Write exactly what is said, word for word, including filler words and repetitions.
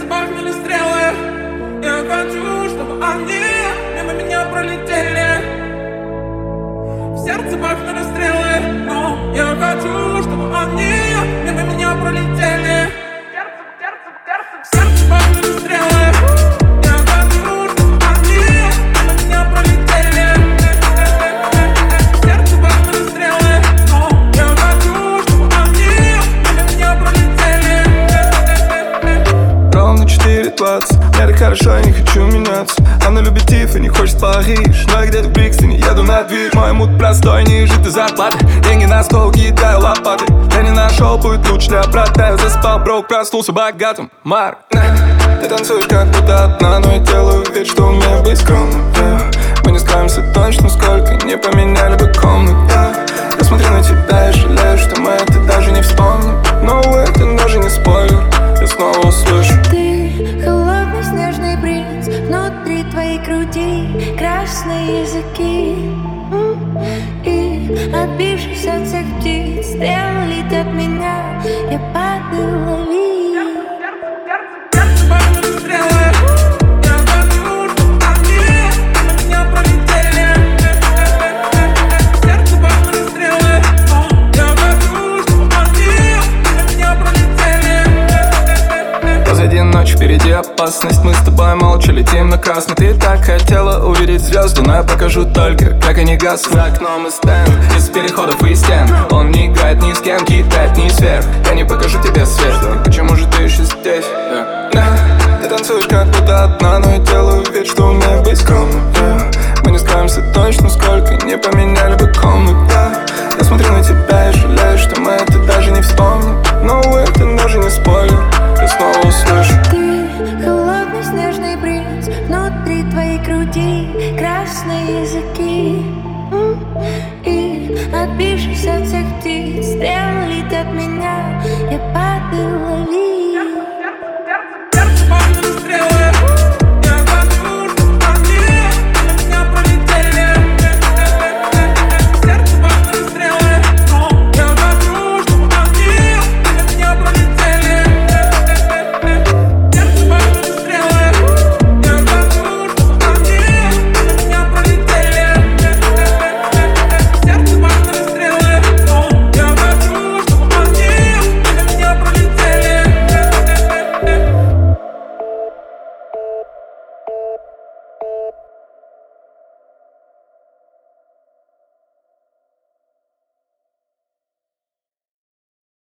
сердце бахнули стрелы. Я хочу, чтобы они мимо меня пролетели. В сердце бахнули стрелы, но я хочу, чтобы они мимо меня пролетели. В сердце бахнули стрелы. Я хочу, чтобы они мимо меня пролетели. В сердце бахнули стрелы, но я хочу, чтобы они мимо меня пролетели. Ровно четыре двадцать, мне так хорошо, я не хочу меняться. Она любит Тиффани, хочет Париж, но я где-то в Брикстоне, еду на движ. Мой мут простой, не жить из зарплаты. Деньги на стол, кидаю лопаты. Я не нашел путь лучше для брата. Я заспал, брок, проснулся богатым. Марк, ты танцуешь как будто одна, но я делаю вид, что умею быть скромным, yeah. Мы не скроемся точно, сколько не поменяли бы комнат, yeah. Я смотрю на тебя и жалею, что мы это даже не вспомним. Но это даже не спойлер, я снова услышу. Ты холодный снежный принц, внутри твоей груди красные языки. И отбившись от всех птиц, стрелы летят меня, я падаю, лови. Сердце бахнули стрелы. Я хочу, чтобы они мимо меня пролетели. Сердце бахнули стрелы, но я хочу, чтобы они мимо меня пролетели. Позади ночь, впереди опасность. Мы с тобой молча летим на красный. Ты так хотела увидеть звезды, но я покажу только, как они гаснут. За окном и стенд, из переходов и стен. Он не играет ни с кем, кидает ни сверх. Я не покажу тебе свет. Почему же ты еще здесь? Yeah. Yeah. Ты танцуешь как будто одна, но я делаю вид, что умею быть скромным, yeah. Мы не скроемся точно, сколько не поменяли бы комнат, yeah. Я смотрю на тебя и жалею, что мы это даже не вспомним. Но это даже не спойлер, я снова услышу. Ты холодный снежный принц, внутри твоей груди красные языки. И отбившись от всех птиц, стрелы летят меня, я падаю.